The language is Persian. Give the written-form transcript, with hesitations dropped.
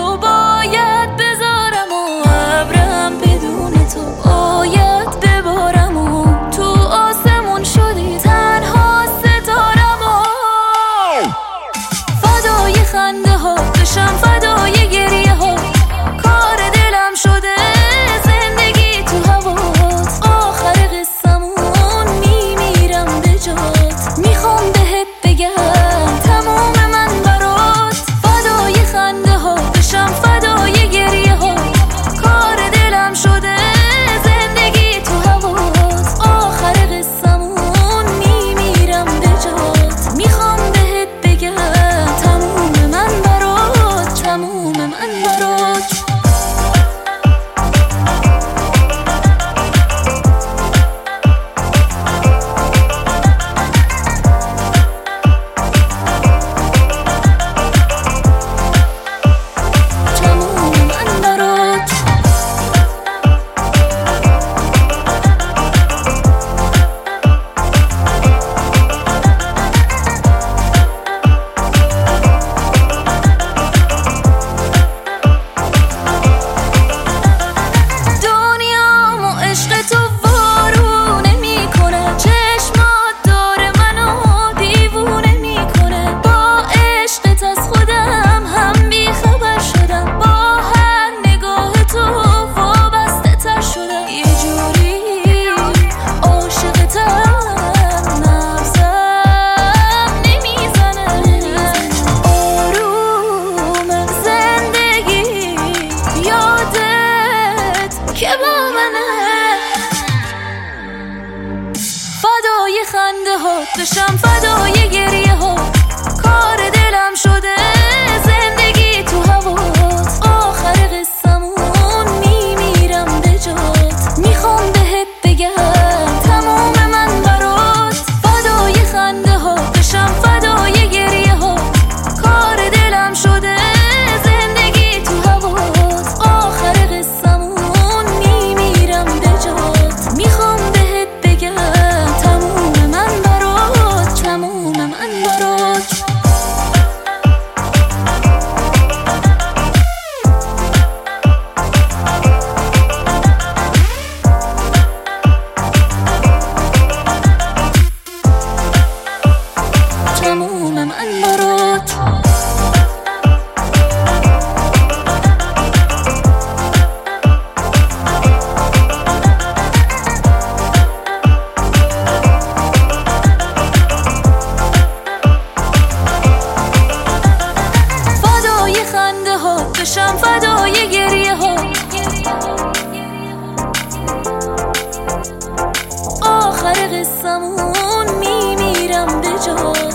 تو باید بذارم و ابرم بدون تو باید ببارم و تو آسمون شدی تنها ستارم و فدای خنده ها بشم فدای گریه ها کار دلم شده زندگی تو هوات آخر قصمون میمیرم به جات میخوام بهت بگم تموم من برات فدای خنده ها بشم فدای گریه ها کار دلم شده زندگی تو هوات آخر قصمون میمیرم به جات میخوام بهت بگم تموم من برات تموم من برات فدای خنده ها بشم فدای گریه ها کار دلم شده زندگی تو هوات آخر قصمون میمیرم به جات میخوام بهت بگم تموم من برات فدای خنده ها بشم فدای گریه ها کار دلم شده زندگی تو هوات آخر قصمون میمیرم به جات میخوام بهت بگم تموم من برات فدای خنده ها بشم فدای گریه ها آخر قصمون میمیرم به جات